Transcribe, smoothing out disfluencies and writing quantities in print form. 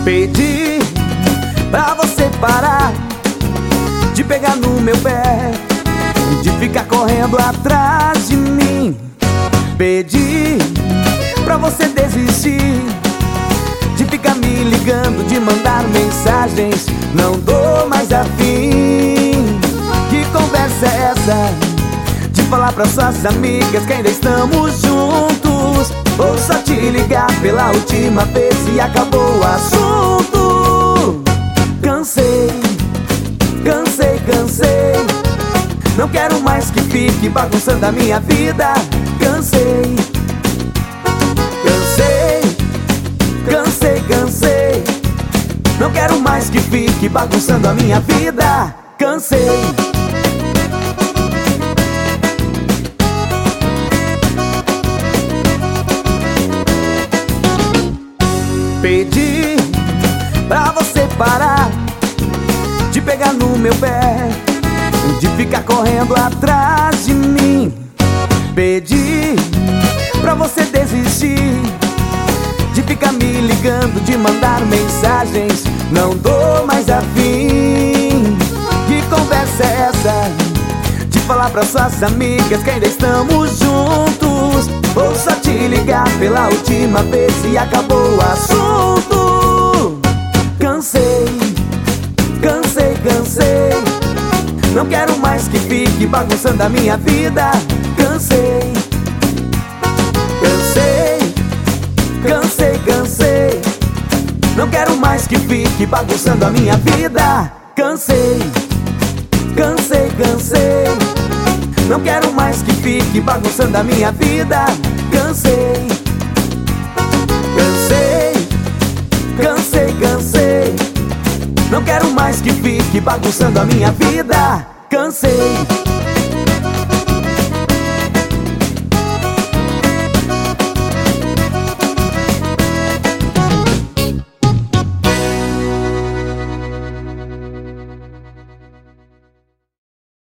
Pedi pra você parar de pegar no meu pé, de ficar correndo atrás de mim. Pedi pra você desistir de ficar me ligando, de mandar mensagens. Não dou mais afim. Que conversa é essa de falar pra suas amigas que ainda estamos juntos, ou só te ligar pela última vez e acabou o assunto? Cansei, cansei, cansei. Não quero mais que fique bagunçando a minha vida. Cansei, cansei, cansei, cansei. Não quero mais que fique bagunçando a minha vida. Cansei. Pedi pra você parar de pegar no meu pé, de ficar correndo atrás de mim. Pedi pra você desistir de ficar me ligando, de mandar mensagens. Não dou mais afim. Que conversa é essa de falar pra suas amigas que ainda estamos juntos, ou só te ligar pela última vez e acabou o assunto? Cansei, cansei, cansei. Não quero mais que fique bagunçando a minha vida. Cansei, cansei, cansei, cansei. Não quero mais que fique bagunçando a minha vida. Cansei, cansei, cansei. Não quero mais que fique bagunçando a minha vida. Cansei, cansei, cansei, cansei. Não quero mais que fique bagunçando a minha vida. Cansei.